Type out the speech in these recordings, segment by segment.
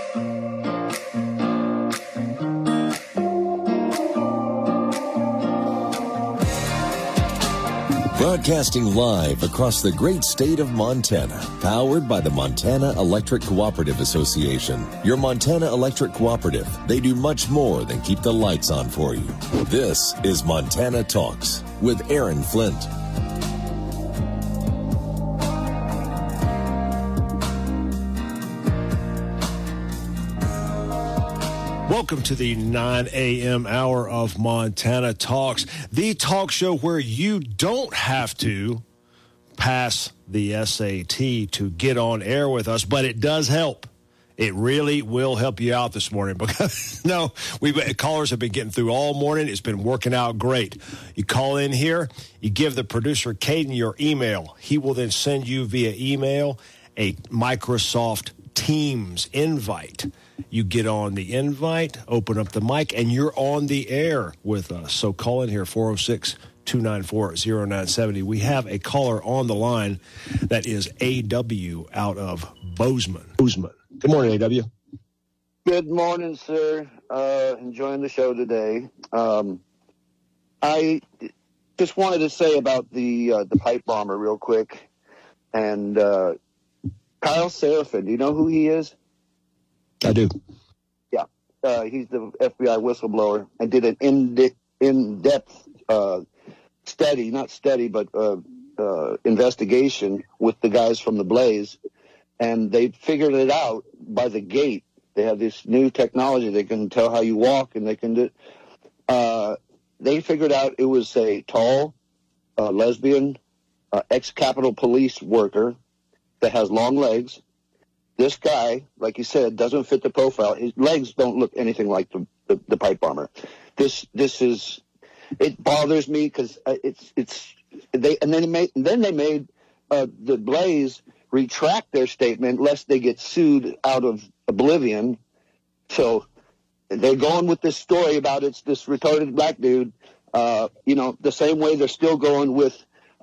Broadcasting live across the great state of Montana, powered by the Montana Electric Cooperative Association. Your Montana Electric Cooperative, they do much more than keep the lights on for you. This is Montana Talks with Aaron Flint. Welcome to the 9 a.m. hour of Montana Talks, the talk show where you don't have to pass the SAT to get on air with us, but it does help. It really will help you out this morning because, callers have been getting through all morning. It's been working out great. You call in here, you give the producer, Caden, your email. He will then send you via email a Microsoft Teams invite. You get on the invite, open up the mic, and you're on the air with us. So call in here, 406-294-0970. We have a caller on the line that is AW out of Bozeman. Good morning, AW. Good morning, sir. Enjoying the show today. I just wanted to say about the pipe bomber real quick. And Kyle Seraphin, do you know who he is? I do. Yeah. He's the FBI whistleblower and did an in-depth investigation with the guys from the Blaze. And they figured it out by the gait. They have this new technology. They can tell how you walk, and they can do. They figured out it was a tall, lesbian, ex-Capitol Police worker that has long legs. This guy, like you said, doesn't fit the profile. His legs don't look anything like the pipe bomber. It bothers me because they made the Blaze retract their statement lest they get sued out of oblivion. So they're going with this story about it's this retarded black dude. The same way they're still going with,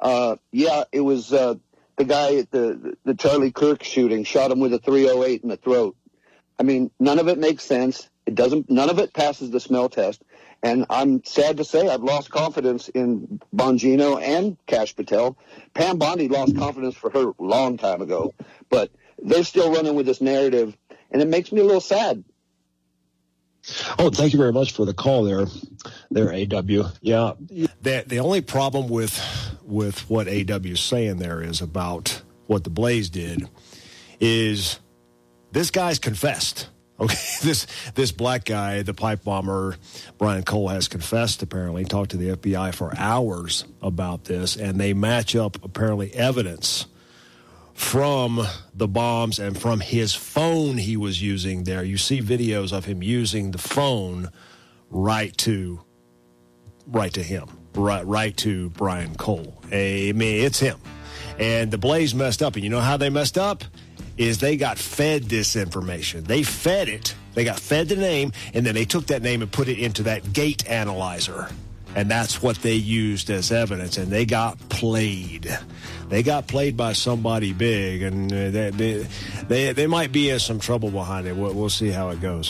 it was the guy at the Charlie Kirk shooting, shot him with a .308 in the throat. I mean, none of it makes sense. None of it passes the smell test. And I'm sad to say I've lost confidence in Bongino and Kash Patel. Pam Bondi lost confidence for her a long time ago. But they're still running with this narrative, and it makes me a little sad. Oh, thank you very much for the call there, AW. Yeah. The only problem with what AW is saying there is about what the Blaze did is this guy's confessed. Okay, this black guy, the pipe bomber, Brian Cole, has confessed, apparently, talked to the FBI for hours about this, and they match up, apparently, evidence from the bombs and from his phone he was using there. You see videos of him using the phone right to him, right to Brian Cole. I mean, it's him. And the Blaze messed up, and you know how they messed up? Is they got fed this information. They fed it. They got fed the name, and then they took that name and put it into that gait analyzer. And that's what they used as evidence, and they got played. They got played by somebody big, and they might be in some trouble behind it. We'll see how it goes.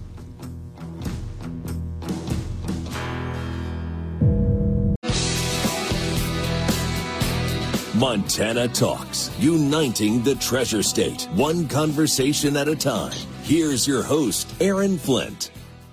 Montana Talks, uniting the Treasure State, one conversation at a time. Here's your host, Aaron Flint.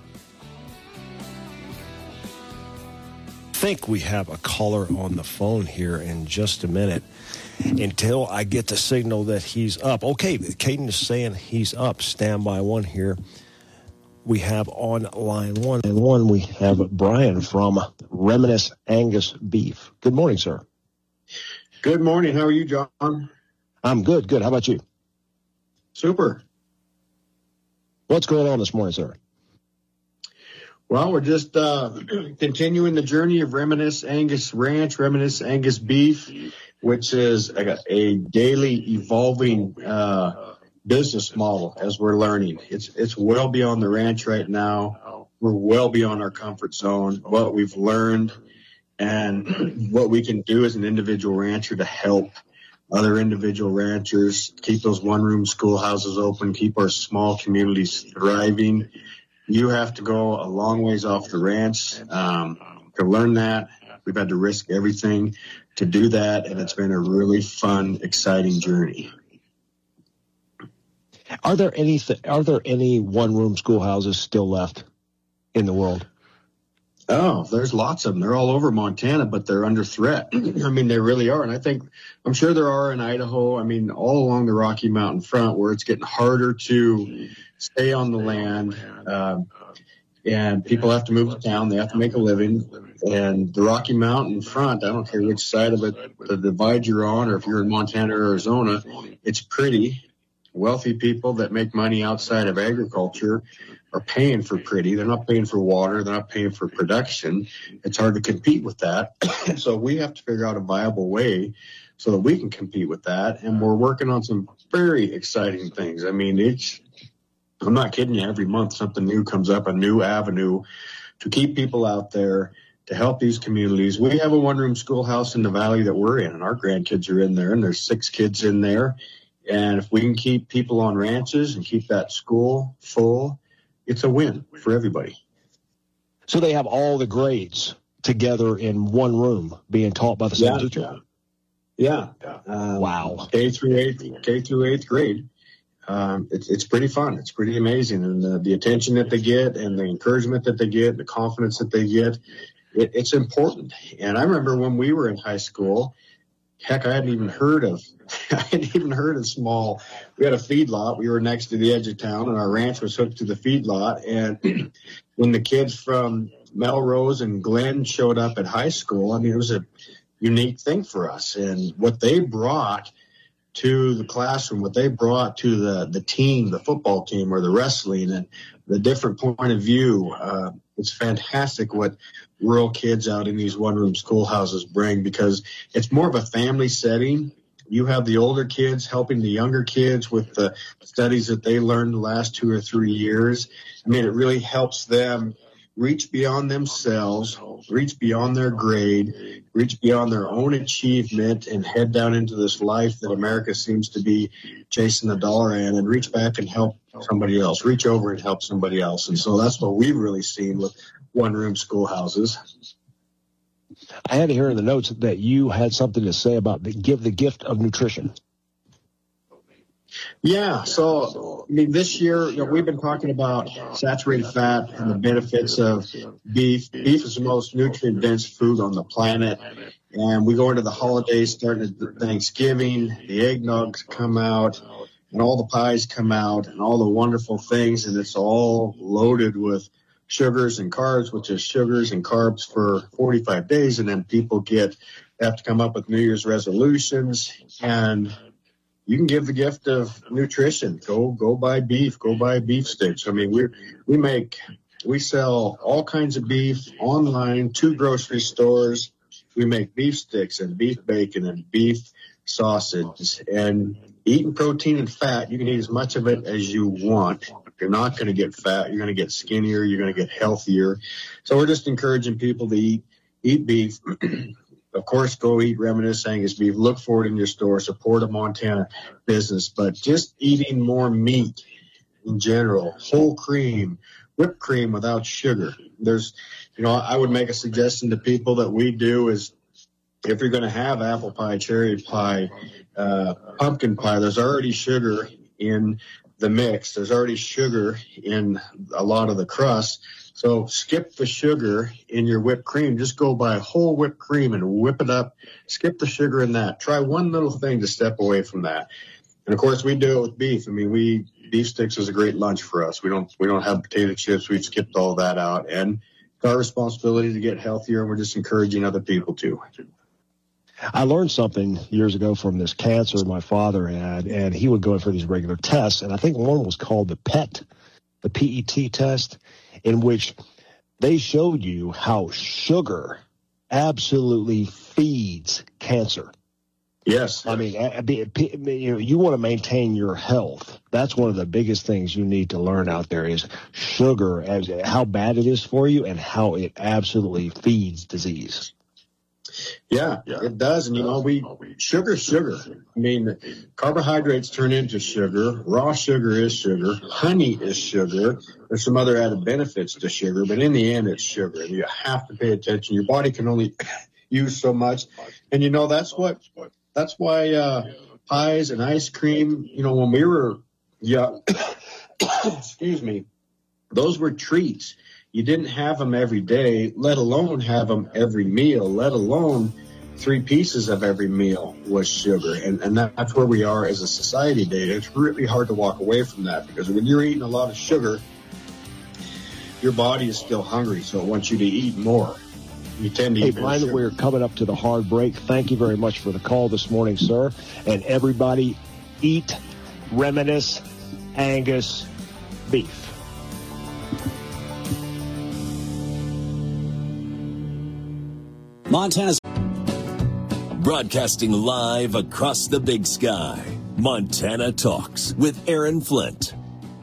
I think we have a caller on the phone here in just a minute until I get the signal that he's up. Okay, Caden is saying he's up. Standby one here. We have on line one, we have Brian from Reminisce Angus Beef. Good morning, sir. Good morning. How are you, John? I'm good. How about you? Super. What's going on this morning, sir? Well, we're just continuing the journey of Reminisce Angus Ranch, Reminisce Angus Beef, which is a daily evolving business model as we're learning. It's well beyond the ranch right now. We're well beyond our comfort zone, what we've learned, and what we can do as an individual rancher to help other individual ranchers, keep those one-room schoolhouses open, keep our small communities thriving. You have to go a long ways off the ranch to learn that. We've had to risk everything to do that, and it's been a really fun, exciting journey. Are there any one-room schoolhouses still left in the world? Oh, there's lots of them. They're all over Montana, but they're under threat. I mean, they really are. And I'm sure there are in Idaho. I mean, all along the Rocky Mountain front where it's getting harder to stay on the land. And people have to move to town. They have to make a living. And the Rocky Mountain front, I don't care which side of it, the divide you're on, or if you're in Montana or Arizona, it's pretty. Wealthy people that make money outside of agriculture are paying for pretty. They're not paying for water. They're not paying for production. It's hard to compete with that. So we have to figure out a viable way so that we can compete with that. And we're working on some very exciting things. I mean, I'm not kidding you. Every month something new comes up, a new avenue to keep people out there, to help these communities. We have a one-room schoolhouse in the valley that we're in, and our grandkids are in there, and there's 6 kids in there. And if we can keep people on ranches and keep that school full, it's a win for everybody. So they have all the grades together in one room being taught by the same teacher? Yeah. Wow. K through eighth grade. It's pretty fun. It's pretty amazing. And the attention that they get and the encouragement that they get, the confidence that they get, it's important. And I remember when we were in high school, heck, I hadn't even heard of small. We had a feedlot. We were next to the edge of town, and our ranch was hooked to the feedlot. And when the kids from Melrose and Glen showed up at high school, I mean, it was a unique thing for us. And what they brought to the classroom, what they brought to the team, the football team or the wrestling, and the different point of view, it's fantastic what rural kids out in these one-room schoolhouses bring, because it's more of a family setting. You have the older kids helping the younger kids with the studies that they learned the last 2 or 3 years. I mean, it really helps them reach beyond themselves, reach beyond their grade, reach beyond their own achievement, and head down into this life that America seems to be chasing the dollar in, and reach back and help somebody else, reach over and help somebody else. And so that's what we've really seen with one-room schoolhouses. I had to hear in the notes that you had something to say about the gift of nutrition. Yeah, so I mean, this year we've been talking about saturated fat and the benefits of beef. Beef is the most nutrient-dense food on the planet, and we go into the holidays, starting at Thanksgiving. The eggnogs come out, and all the pies come out, and all the wonderful things, and it's all loaded with sugars and carbs, which is sugars and carbs for 45 days, and then people have to come up with New Year's resolutions, and you can give the gift of nutrition. Go buy beef. Go buy beef sticks. I mean, we sell all kinds of beef online to grocery stores. We make beef sticks and beef bacon and beef sausage. And eating protein and fat, you can eat as much of it as you want. You're not going to get fat. You're going to get skinnier. You're going to get healthier. So we're just encouraging people to eat beef. Of course, go eat Reminisce Angus beef. Look for it in your store. Support a Montana business. But just eating more meat in general, whole cream, whipped cream without sugar. I would make a suggestion to people that we do is, if you're going to have apple pie, cherry pie, pumpkin pie, there's already sugar in the mix. There's already sugar in a lot of the crust. So skip the sugar in your whipped cream. Just go buy whole whipped cream and whip it up. Skip the sugar in that. Try one little thing to step away from that. And of course, we do it with beef. I mean, beef sticks is a great lunch for us. We don't have potato chips. We've skipped all that out. And it's our responsibility to get healthier, and we're just encouraging other people to. I learned something years ago from this cancer my father had, and he would go in for these regular tests, and I think one was called the PET test, in which they showed you how sugar absolutely feeds cancer. Yes. I mean, you want to maintain your health. That's one of the biggest things you need to learn out there is sugar, how bad it is for you and how it absolutely feeds disease. Yeah, it does. And, sugar's sugar. I mean, carbohydrates turn into sugar. Raw sugar is sugar. Honey is sugar. There's some other added benefits to sugar, but in the end, it's sugar. You have to pay attention. Your body can only use so much. And, that's why pies and ice cream, when we were young, excuse me, those were treats. You didn't have them every day, let alone have them every meal, let alone 3 pieces of every meal was sugar. And that's where we are as a society today. It's really hard to walk away from that, because when you're eating a lot of sugar, your body is still hungry, so it wants you to eat more. You tend to eat more Brian, sugar. we're coming up to the hard break. Thank you very much for the call this morning, sir. And everybody, eat Reminisce Angus beef. Montana's broadcasting live across the Big Sky. Montana Talks with Aaron Flint.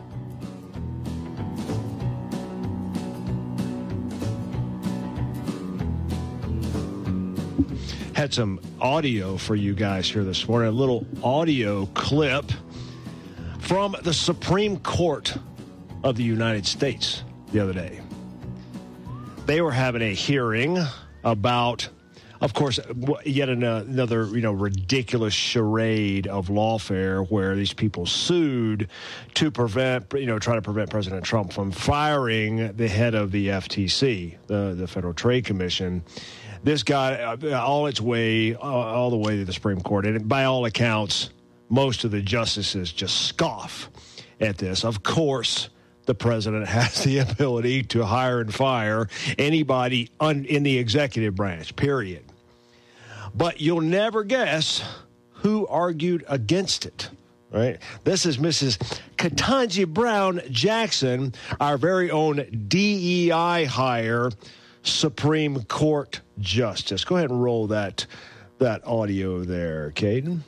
Had some audio for you guys here this morning, a little audio clip from the Supreme Court of the United States the other day. They were having a hearing about, of course, yet another, ridiculous charade of lawfare where these people sued to prevent, try to prevent President Trump from firing the head of the FTC, the Federal Trade Commission. This got all the way to the Supreme Court. And by all accounts, most of the justices just scoff at this. Of course, the president has the ability to hire and fire anybody in the executive branch, period. But you'll never guess who argued against it, right? This is Mrs. Ketanji Brown Jackson, our very own DEI hire Supreme Court justice. Go ahead and roll that audio there, Caden.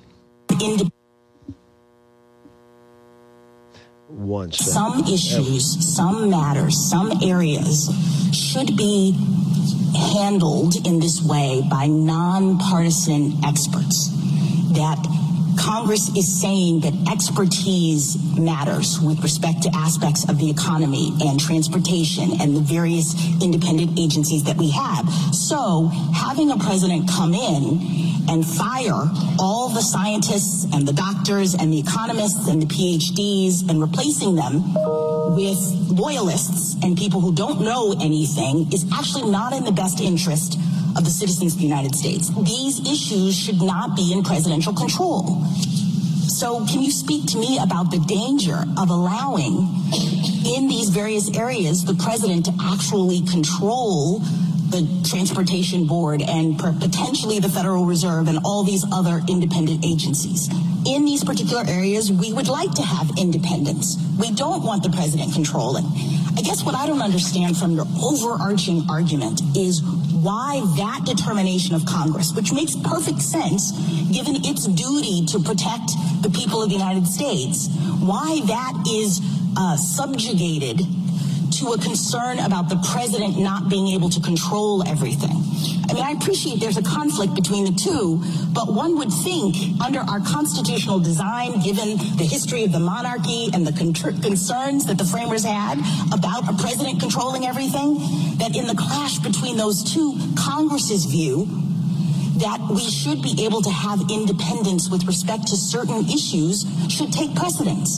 One second. Some issues, some matters, some areas should be handled in this way by nonpartisan experts. That Congress is saying that expertise matters with respect to aspects of the economy and transportation and the various independent agencies that we have. So having a president come in and fire all the scientists and the doctors and the economists and the PhDs and replacing them with loyalists and people who don't know anything is actually not in the best interest of the citizens of the United States. These issues should not be in presidential control. So can you speak to me about the danger of allowing in these various areas the president to actually control the Transportation Board and potentially the Federal Reserve and all these other independent agencies? In these particular areas, we would like to have independence. We don't want the president controlling. I guess what I don't understand from your overarching argument is why that determination of Congress, which makes perfect sense given its duty to protect the people of the United States, why that is subjugated to a concern about the president not being able to control everything. I mean, I appreciate there's a conflict between the two, but one would think under our constitutional design, given the history of the monarchy and the concerns that the framers had about a president controlling everything, that in the clash between those two, Congress's view that we should be able to have independence with respect to certain issues should take precedence.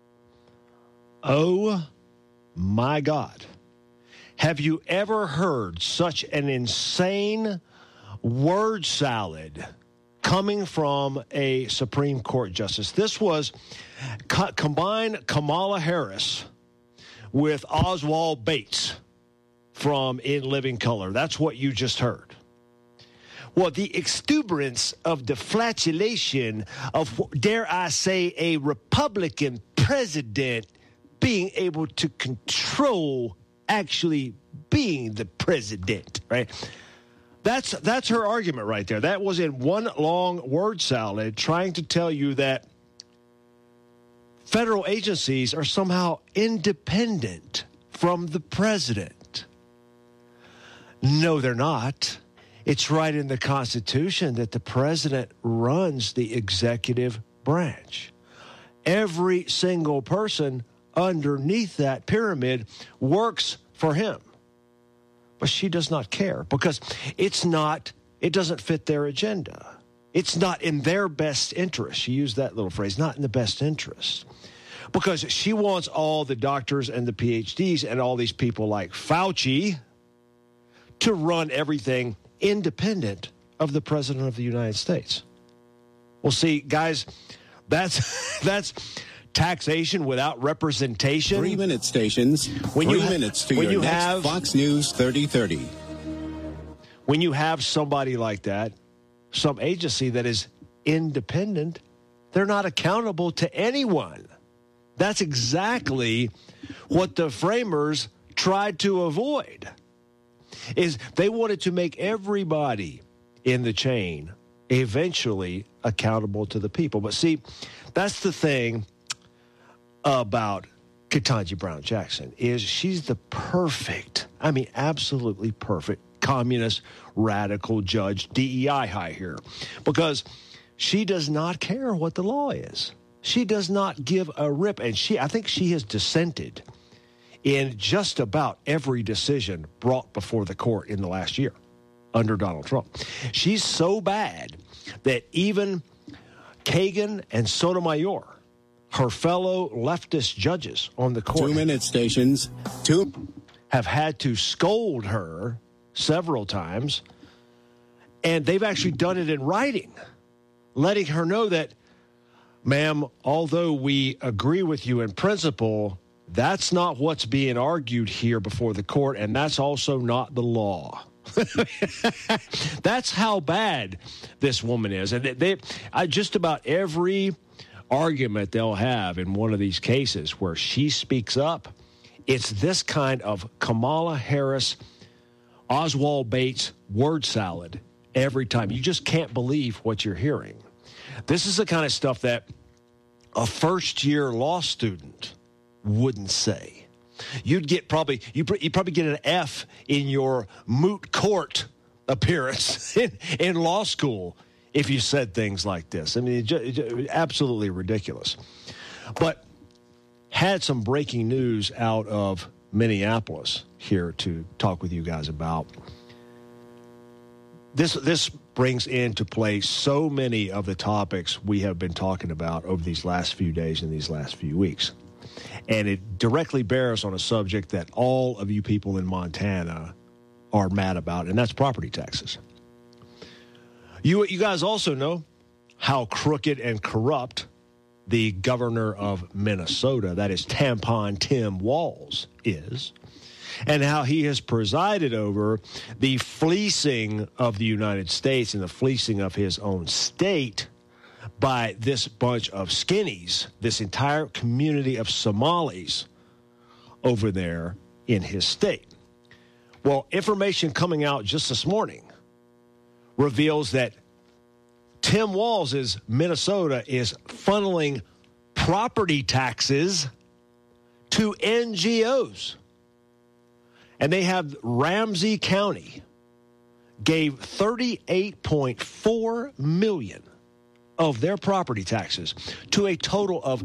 Oh, my God. Have you ever heard such an insane word salad coming from a Supreme Court justice? This was combine Kamala Harris with Oswald Bates from In Living Color. That's what you just heard. Well, the exuberance of the flatulation of, dare I say, a Republican president being able to control actually being the president, right? That's her argument right there. That was in one long word salad trying to tell you that federal agencies are somehow independent from the president. No, they're not. It's right in the Constitution that the president runs the executive branch. Every single person underneath that pyramid works for him. But she does not care because it doesn't fit their agenda. It's not in their best interest. She used that little phrase, not in the best interest. Because she wants all the doctors and the PhDs and all these people like Fauci to run everything independent of the President of the United States. Well, see, guys, that's taxation without representation. 3-minute stations, 3 minutes to your next Fox News 3030. When you have somebody like that, some agency that is independent, they're not accountable to anyone. That's exactly what the framers tried to avoid. Is they wanted to make everybody in the chain eventually accountable to the people. But see, that's the thing about Ketanji Brown Jackson, is she's the perfect, absolutely perfect communist, radical judge, DEI high here. Because she does not care what the law is. She does not give a rip. And I think she has dissented in just about every decision brought before the court in the last year under Donald Trump. She's so bad that even Kagan and Sotomayor, her fellow leftist judges on the court, 2-minute stations, have had to scold her several times, and they've actually done it in writing, letting her know that, ma'am, although we agree with you in principle, that's not what's being argued here before the court, and that's also not the law. That's how bad this woman is. And just about every argument they'll have in one of these cases where she speaks up, it's this kind of Kamala Harris, Oswald Bates word salad every time. You just can't believe what you're hearing. This is the kind of stuff that a first-year law student wouldn't say. You'd probably get an F in your moot court appearance in law school if you said things like this. Absolutely ridiculous. But had some breaking news out of Minneapolis here to talk with you guys about. This brings into play so many of the topics we have been talking about over these last few days and these last few weeks. And it directly bears on a subject that all of you people in Montana are mad about, and that's property taxes. You guys also know how crooked and corrupt the governor of Minnesota, that is Tampon Tim Walz, is, and how he has presided over the fleecing of the United States and the fleecing of his own state by this bunch of skinnies, this entire community of Somalis over there in his state. Well, information coming out just this morning reveals that Tim Walz's Minnesota is funneling property taxes to NGOs. And they have Ramsey County gave $38.4 million of their property taxes to a total of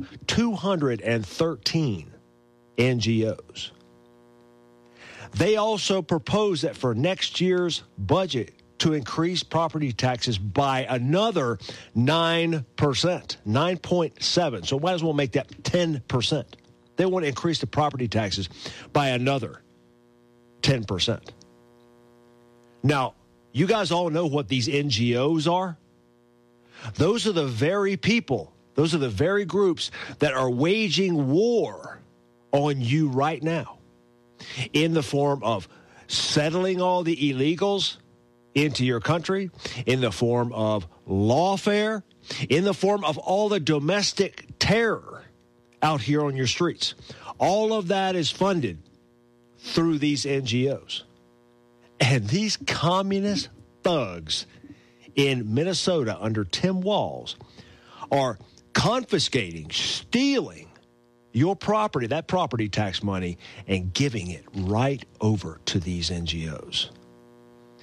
213 NGOs. They also propose that for next year's budget to increase property taxes by another 9%, 9.7. So might as well make that 10%. They want to increase the property taxes by another 10%. Now, you guys all know what these NGOs are. Those are the very people, those are the very groups that are waging war on you right now in the form of settling all the illegals into your country, in the form of lawfare, in the form of all the domestic terror out here on your streets. All of that is funded through these NGOs. And these communist thugs in Minnesota under Tim Walz are confiscating, stealing your property, that property tax money, and giving it right over to these NGOs.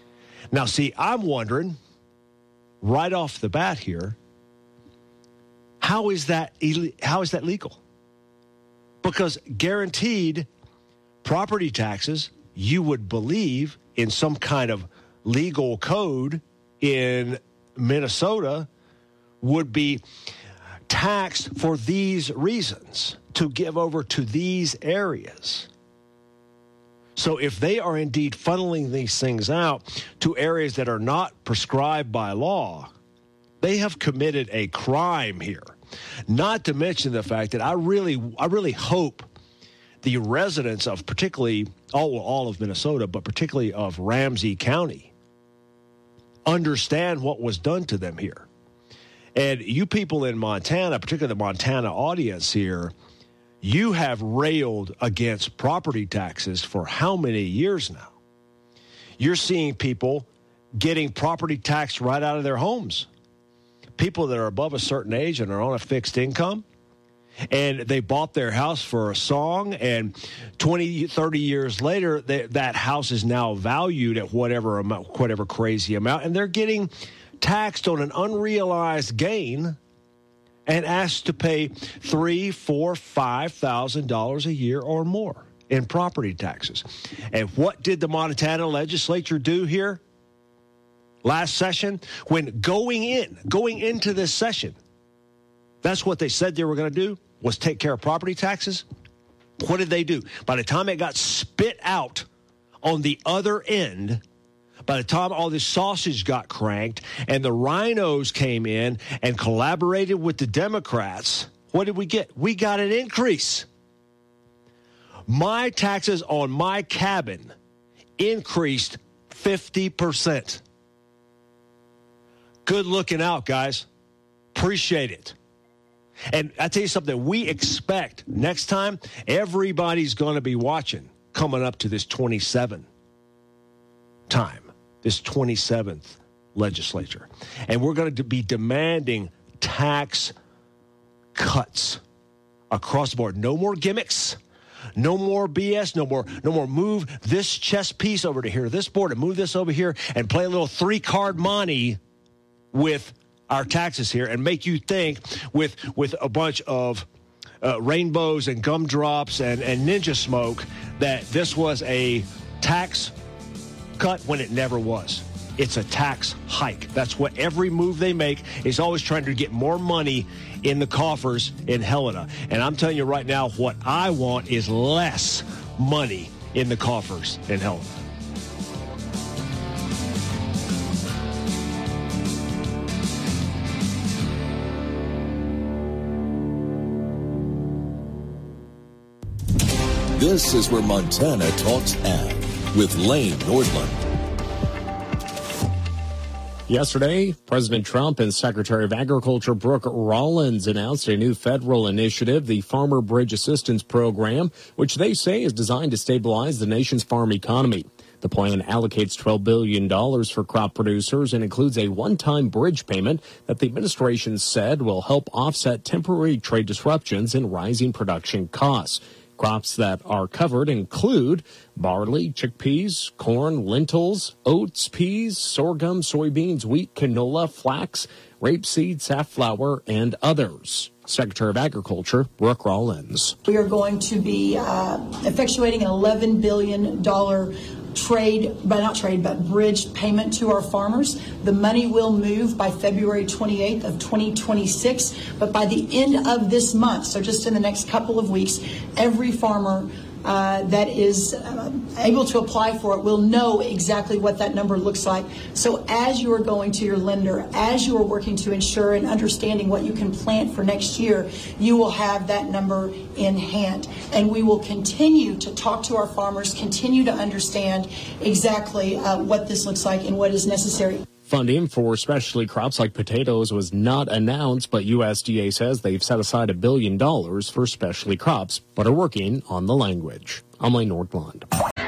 Now, see, I'm wondering, right off the bat here, how is that legal? Because guaranteed property taxes, you would believe in some kind of legal code in Minnesota, would be taxed for these reasons, to give over to these areas. So if they are indeed funneling these things out to areas that are not prescribed by law, they have committed a crime here. Not to mention the fact that I really hope the residents of particularly all of Minnesota, but particularly of Ramsey County, understand what was done to them here. And you people in Montana, particularly the Montana audience here, you have railed against property taxes for how many years now? You're seeing people getting property taxed right out of their homes. People that are above a certain age and are on a fixed income, and they bought their house for a song, and 20, 30 years later, that house is now valued at whatever crazy amount, and they're getting taxed on an unrealized gain and asked to pay $3,000, $4,000, $5,000 a year or more in property taxes. And what did the Montana legislature do here last session? When going into this session, that's what they said they were going to do, was take care of property taxes. What did they do? By the time it got spit out on the other end, by the time all this sausage got cranked and the rhinos came in and collaborated with the Democrats, what did we get? We got an increase. My taxes on my cabin increased 50%. Good looking out, guys. Appreciate it. And I tell you something, we expect next time everybody's going to be watching coming up to this 27th legislature. And we're going to be demanding tax cuts across the board. No more gimmicks. No more BS. No more move this chess piece over to here, this board, and move this over here and play a little 3-card monte with our taxes here and make you think with a bunch of rainbows and gumdrops and ninja smoke that this was a tax cut when it never was. It's a tax hike. That's what every move they make is, always trying to get more money in the coffers in Helena. And I'm telling you right now, what I want is less money in the coffers in Helena. This is where Montana Talks Ag with Lane Nordlund. Yesterday, President Trump and Secretary of Agriculture Brooke Rollins announced a new federal initiative, the Farmer Bridge Assistance Program, which they say is designed to stabilize the nation's farm economy. The plan allocates $12 billion for crop producers and includes a one-time bridge payment that the administration said will help offset temporary trade disruptions and rising production costs. Crops that are covered include barley, chickpeas, corn, lentils, oats, peas, sorghum, soybeans, wheat, canola, flax, rapeseed, safflower, and others. Secretary of Agriculture, Brooke Rollins. We are going to be effectuating an $11 billion bridge payment to our farmers. The money will move by February 28th of 2026, but by the end of this month, so just in the next couple of weeks, every farmer that is able to apply for it will know exactly what that number looks like. So as you are going to your lender, as you are working to ensure and understanding what you can plant for next year, you will have that number in hand. And we will continue to talk to our farmers, continue to understand exactly what this looks like and what is necessary. Funding for specialty crops like potatoes was not announced, but USDA says they've set aside $1 billion for specialty crops, but are working on the language. I'm Lane Nordlund.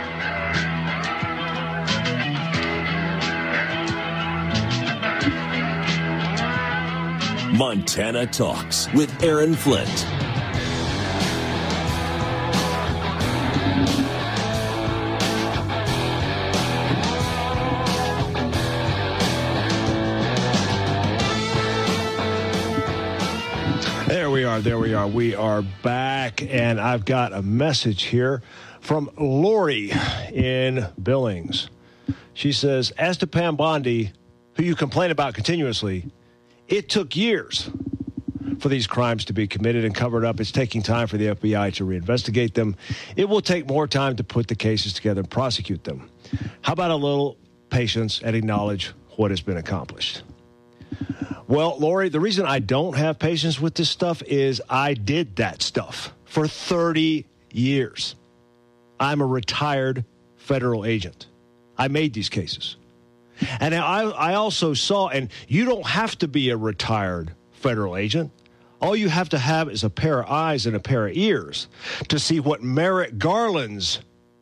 Montana Talks with Aaron Flint. There we are. We are back, and I've got a message here from Lori in Billings. She says, as to Pam Bondi, who you complain about continuously, it took years for these crimes to be committed and covered up. It's taking time for the FBI to reinvestigate them. It will take more time to put the cases together and prosecute them. How about a little patience and acknowledge what has been accomplished? Well, Lori, the reason I don't have patience with this stuff is I did that stuff for 30 years. I'm a retired federal agent. I made these cases. And I also saw, and you don't have to be a retired federal agent. All you have to have is a pair of eyes and a pair of ears to see what Merrick Garland's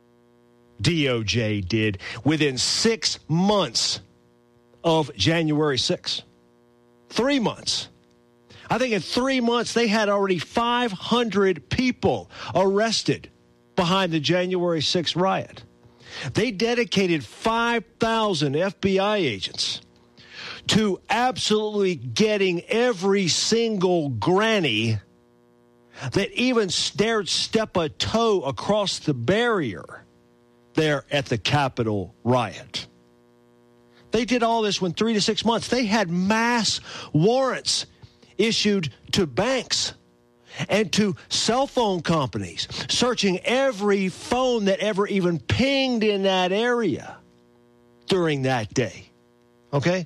DOJ did within 6 months of January 6th. 3 months. I think in 3 months they had already 500 people arrested behind the January 6th riot. They dedicated 5,000 FBI agents to absolutely getting every single granny that even dared step a toe across the barrier there at the Capitol riot. They did all this in 3 to 6 months. They had mass warrants issued to banks and to cell phone companies, searching every phone that ever even pinged in that area during that day. Okay?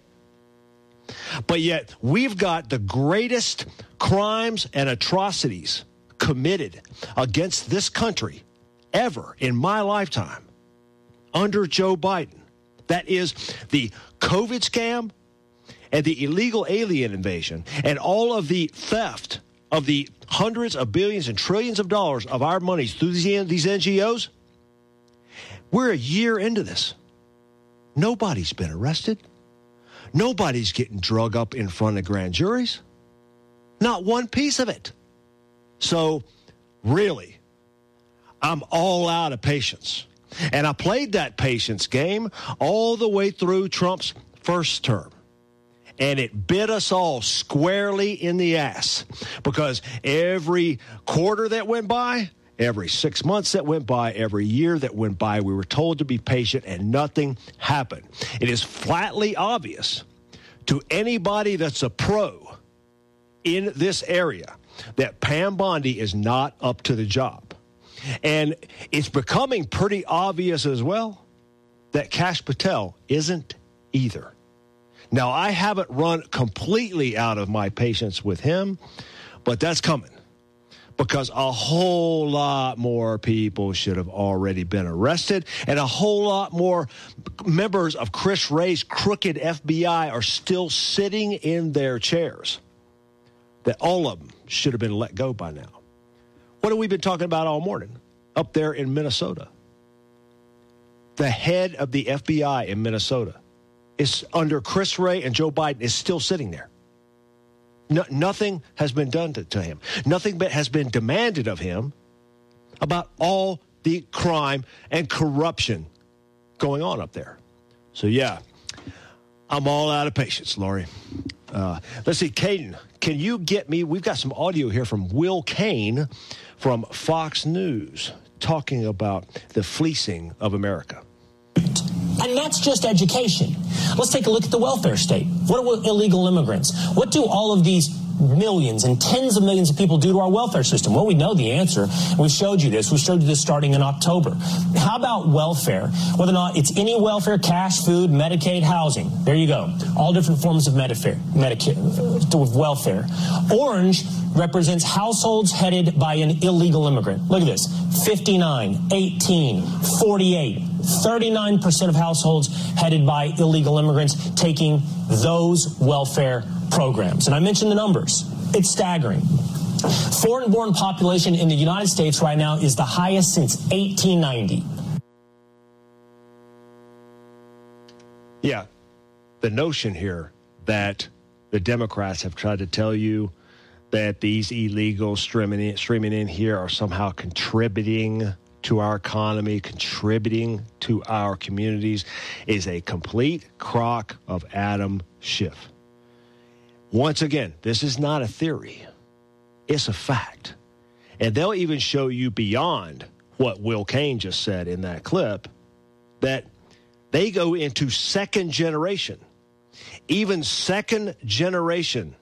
But yet, we've got the greatest crimes and atrocities committed against this country ever in my lifetime under Joe Biden. That is the COVID scam and the illegal alien invasion and all of the theft of the hundreds of billions and trillions of dollars of our monies through these NGOs. We're a year into this. Nobody's been arrested. Nobody's getting drug up in front of grand juries. Not one piece of it. So, really, I'm all out of patience. And I played that patience game all the way through Trump's first term. And it bit us all squarely in the ass because every quarter that went by, every 6 months that went by, every year that went by, we were told to be patient and nothing happened. It is flatly obvious to anybody that's a pro in this area that Pam Bondi is not up to the job. And it's becoming pretty obvious as well that Kash Patel isn't either. Now, I haven't run completely out of my patience with him, but that's coming because a whole lot more people should have already been arrested, and a whole lot more members of Chris Wray's crooked FBI are still sitting in their chairs, that all of them should have been let go by now. What have we been talking about all morning up there in Minnesota? The head of the FBI in Minnesota is under Chris Wray and Joe Biden is still sitting there. Nothing has been done to him. Nothing has been demanded of him about all the crime and corruption going on up there. So, yeah, I'm all out of patience, Lori. Let's see, Caden, can you get me, we've got some audio here from Will Cain from Fox News talking about the fleecing of America. And that's just education. Let's take a look at the welfare state. What are illegal immigrants? What do all of these millions and tens of millions of people do to our welfare system? Well, we know the answer. We showed you this. We showed you this starting in October. How about welfare? Whether or not it's any welfare, cash, food, Medicaid, housing. There you go. All different forms of Medicare, welfare. Orange represents households headed by an illegal immigrant. Look at this. 59, 18, 48, 39% of households headed by illegal immigrants taking those welfare programs. And I mentioned the numbers. It's staggering. Foreign-born population in the United States right now is the highest since 1890. Yeah. The notion here that the Democrats have tried to tell you that these illegals streaming in here are somehow contributing to our economy, contributing to our communities, is a complete crock of Adam Schiff. Once again, this is not a theory. It's a fact. And they'll even show you beyond what Will Cain just said in that clip, that they go into second generation. Even second generation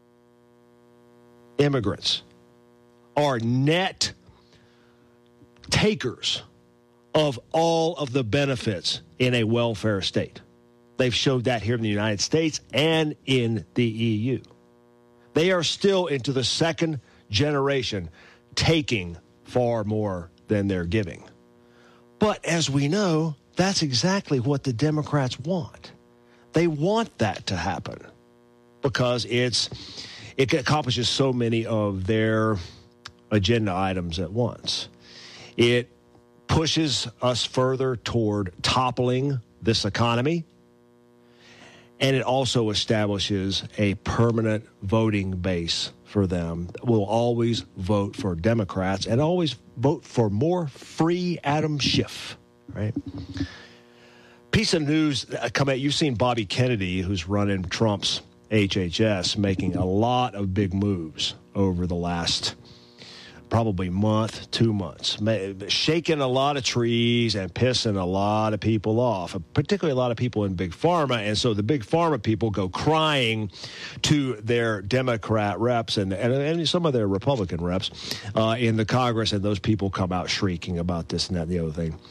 immigrants are net takers of all of the benefits in a welfare state. They've showed that here in the United States and in the EU. They are still into the second generation, taking far more than they're giving. But as we know, that's exactly what the Democrats want. They want that to happen because it accomplishes so many of their agenda items at once. It pushes us further toward toppling this economy, and it also establishes a permanent voting base for them. Will always vote for Democrats and always vote for more free Adam Schiff, right? Piece of news come out. You've seen Bobby Kennedy, who's running Trump's HHS, making a lot of big moves over the last probably month, 2 months, shaking a lot of trees and pissing a lot of people off, particularly a lot of people in Big Pharma. And so the Big Pharma people go crying to their Democrat reps and some of their Republican reps in the Congress, and those people come out shrieking about this and that and the other thing.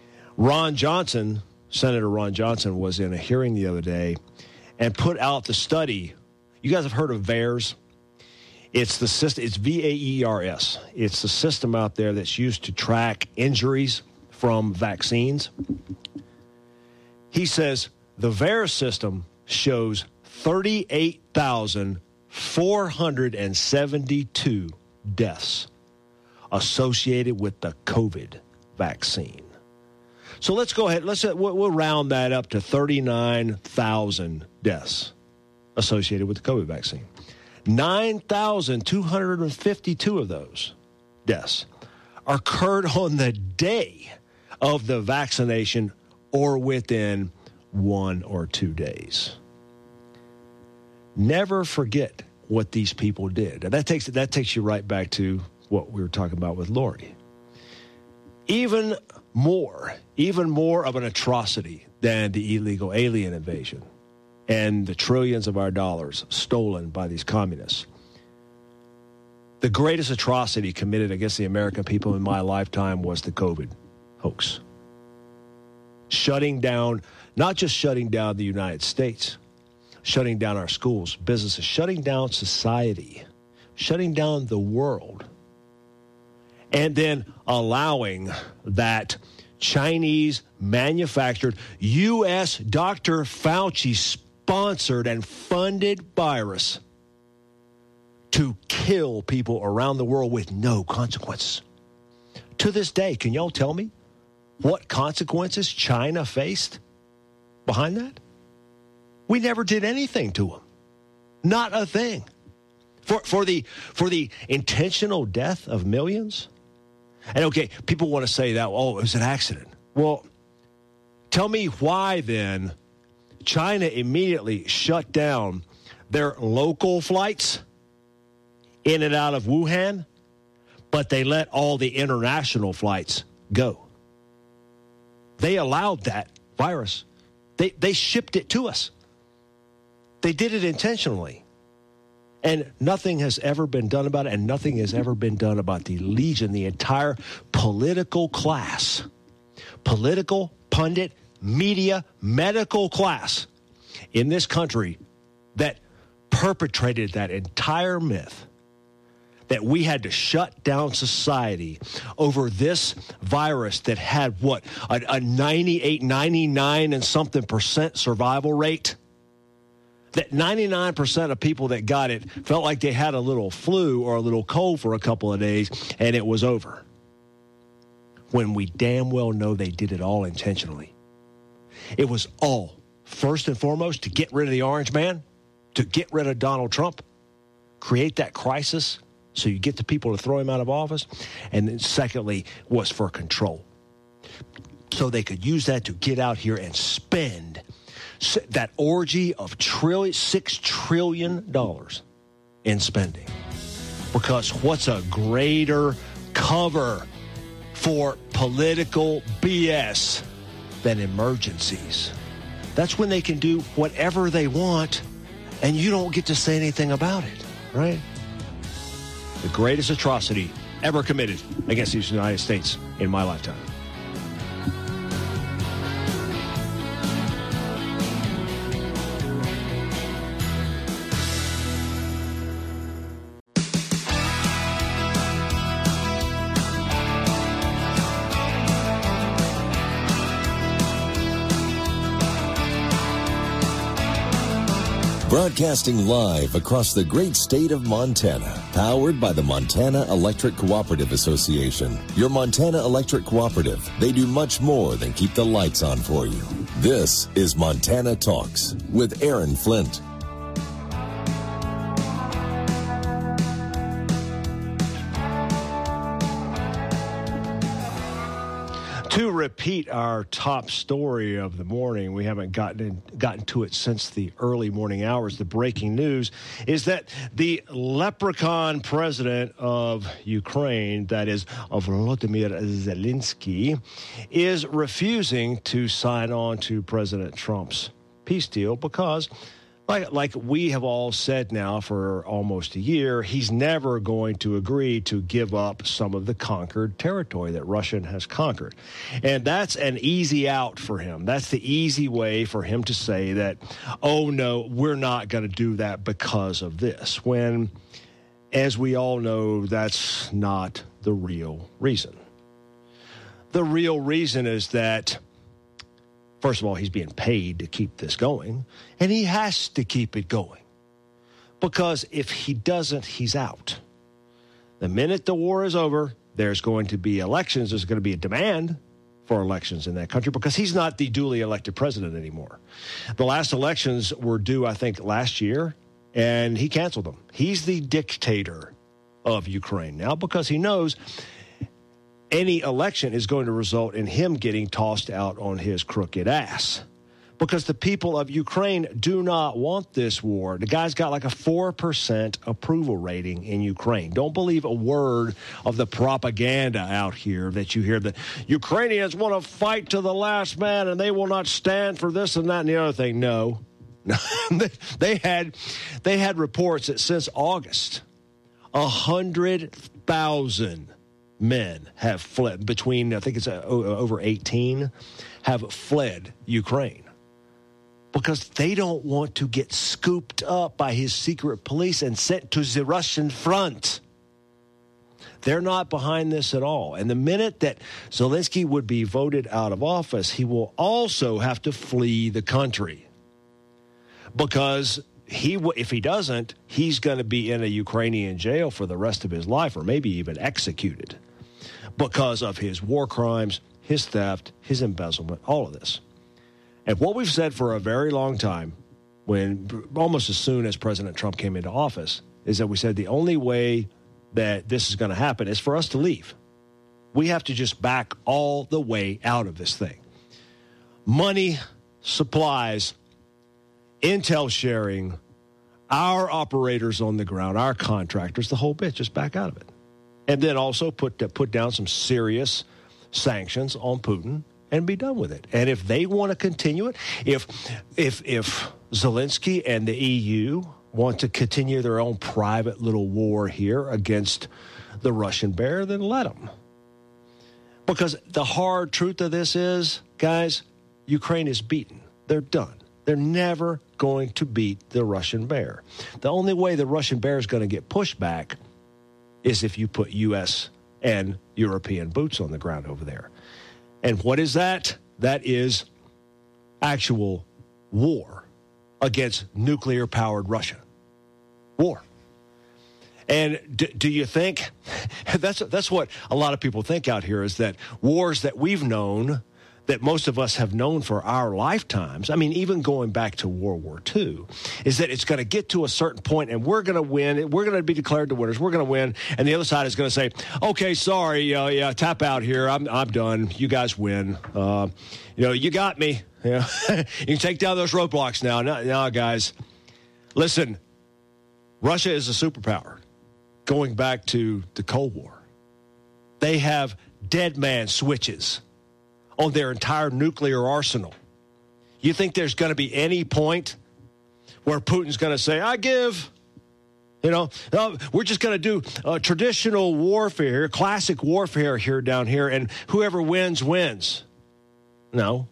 Senator Ron Johnson was in a hearing the other day and put out the study. You guys have heard of VAERS? It's the system. It's VAERS. It's the system out there that's used to track injuries from vaccines. He says the VAERS system shows 38,472 deaths associated with the COVID vaccine. So let's go ahead. We'll round that up to 39,000 deaths associated with the COVID vaccine. 9,252 of those deaths occurred on the day of the vaccination or within 1 or 2 days. Never forget what these people did. And that takes you right back to what we were talking about with Lori. Even more of an atrocity than the illegal alien invasion and the trillions of our dollars stolen by these communists. The greatest atrocity committed against the American people in my lifetime was the COVID hoax. Not just shutting down the United States, shutting down our schools, businesses, shutting down society, shutting down the world, and then allowing that Chinese manufactured U.S. Dr. Fauci sponsored and funded virus to kill people around the world with no consequences. To this day, can y'all tell me what consequences China faced behind that? We never did anything to them. Not a thing. For the intentional death of millions? And okay, people want to say that, it was an accident. Well, tell me why then China immediately shut down their local flights in and out of Wuhan, but they let all the international flights go. They allowed that virus. They shipped it to us. They did it intentionally. And nothing has ever been done about it, and nothing has ever been done about the Legion, the entire political class, political, pundit, media, medical class in this country that perpetrated that entire myth that we had to shut down society over this virus that had a 98, 99 and something % survival rate. That 99% of people that got it felt like they had a little flu or a little cold for a couple of days, and it was over. When we damn well know they did it all intentionally. It was all, first and foremost, to get rid of the orange man, to get rid of Donald Trump, create that crisis so you get the people to throw him out of office, and then secondly was for control. So they could use that to get out here and spend that orgy of $6 trillion in spending. Because what's a greater cover for political BS than emergencies? That's when they can do whatever they want, and you don't get to say anything about it, right? The greatest atrocity ever committed against the United States in my lifetime. Broadcasting live across the great state of Montana, powered by the Montana Electric Cooperative Association. Your Montana Electric Cooperative, they do much more than keep the lights on for you. This is Montana Talks with Aaron Flint. To repeat our top story of the morning, we haven't gotten to it since the early morning hours. The breaking news is that the leprechaun president of Ukraine, that is Volodymyr Zelensky, is refusing to sign on to President Trump's peace deal because, like we have all said now for almost a year, he's never going to agree to give up some of the conquered territory that Russia has conquered. And that's an easy out for him. That's the easy way for him to say that, oh, no, we're not going to do that because of this, when, as we all know, that's not the real reason. The real reason is that, first of all, he's being paid to keep this going, and he has to keep it going. Because if he doesn't, he's out. The minute the war is over, there's going to be elections. There's going to be a demand for elections in that country because he's not the duly elected president anymore. The last elections were due, I think, last year, and he canceled them. He's the dictator of Ukraine now because he knows any election is going to result in him getting tossed out on his crooked ass. Because the people of Ukraine do not want this war. The guy's got like a 4% approval rating in Ukraine. Don't believe a word of the propaganda out here that you hear that Ukrainians want to fight to the last man and they will not stand for this and that and the other thing. No. They had reports that since August, 100,000 men have fled, between, I think it's over 18, have fled Ukraine because they don't want to get scooped up by his secret police and sent to the Russian front. They're not behind this at all. And the minute that Zelensky would be voted out of office, he will also have to flee the country because if he doesn't, he's going to be in a Ukrainian jail for the rest of his life or maybe even executed because of his war crimes, his theft, his embezzlement, all of this. And what we've said for a very long time, when almost as soon as President Trump came into office, is that we said the only way that this is going to happen is for us to leave. We have to just back all the way out of this thing. Money, supplies, intel sharing, our operators on the ground, our contractors, the whole bit, just back out of it. And then also put down some serious sanctions on Putin and be done with it. And if they want to continue it, if Zelensky and the EU want to continue their own private little war here against the Russian bear, then let them. Because the hard truth of this is, guys, Ukraine is beaten. They're done. They're never going to beat the Russian bear. The only way the Russian bear is going to get pushed back is if you put U.S. and European boots on the ground over there. And what is that? That is actual war against nuclear-powered Russia. War. And do you think, that's what a lot of people think out here, is that wars that we've known, that most of us have known for our lifetimes, I mean, even going back to World War II, is that it's going to get to a certain point and we're going to win. We're going to be declared the winners. We're going to win. And the other side is going to say, okay, sorry, tap out here. I'm done. You guys win. You got me. You can take down those roadblocks now. No, guys, listen, Russia is a superpower. going back to the Cold War. They have dead man switches on their entire nuclear arsenal. You think there's going to be any point where Putin's going to say, I give, we're just going to do traditional warfare, classic warfare here down here, and whoever wins, wins. No.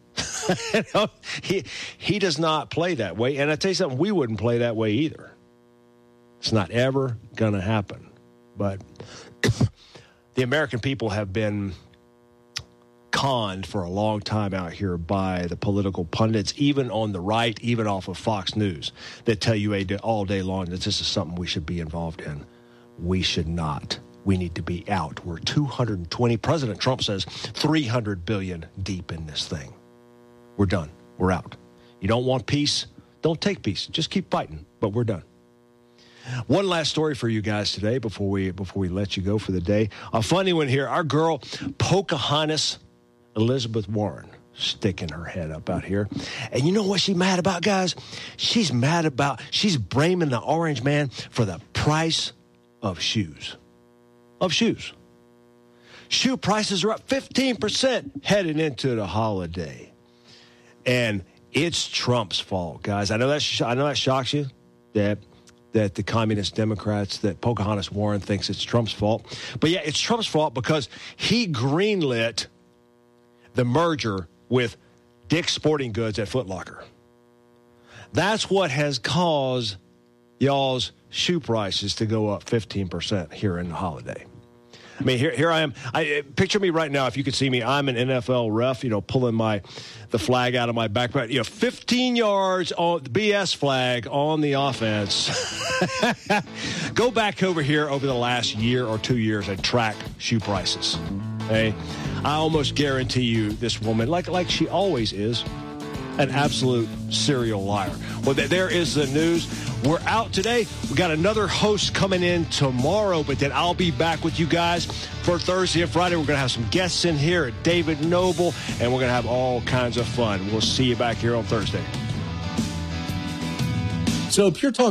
He does not play that way. And I tell you something, we wouldn't play that way either. It's not ever going to happen. But the American people have been conned for a long time out here by the political pundits, even on the right, even off of Fox News, that tell you all day long that this is something we should be involved in. We should not. We need to be out. We're 220. President Trump says 300 billion deep in this thing. We're done. We're out. You don't want peace? Don't take peace. Just keep fighting. But we're done. One last story for you guys today before we let you go for the day. A funny one here. Our girl, Pocahontas Elizabeth Warren, sticking her head up out here. And you know what she's mad about, guys? She's blaming the orange man for the price of shoes. Shoe prices are up 15% heading into the holiday. And it's Trump's fault, guys. I know that shocks you, that the communist Democrats, that Pocahontas Warren thinks it's Trump's fault. But yeah, it's Trump's fault because he greenlit the merger with Dick's Sporting Goods at Foot Locker. That's what has caused y'all's shoe prices to go up 15% here in the holiday. I mean, here I am. Picture me right now. If you could see me, I'm an NFL ref, pulling the flag out of my back. 15 yards on the BS flag on the offense. Go back over here over the last year or 2 years and track shoe prices. Okay? I almost guarantee you this woman, like she always is, an absolute serial liar. Well, there is the news. We're out today. We got another host coming in tomorrow, but then I'll be back with you guys for Thursday and Friday. We're going to have some guests in here at David Noble, and we're going to have all kinds of fun. We'll see you back here on Thursday. So Pure Talk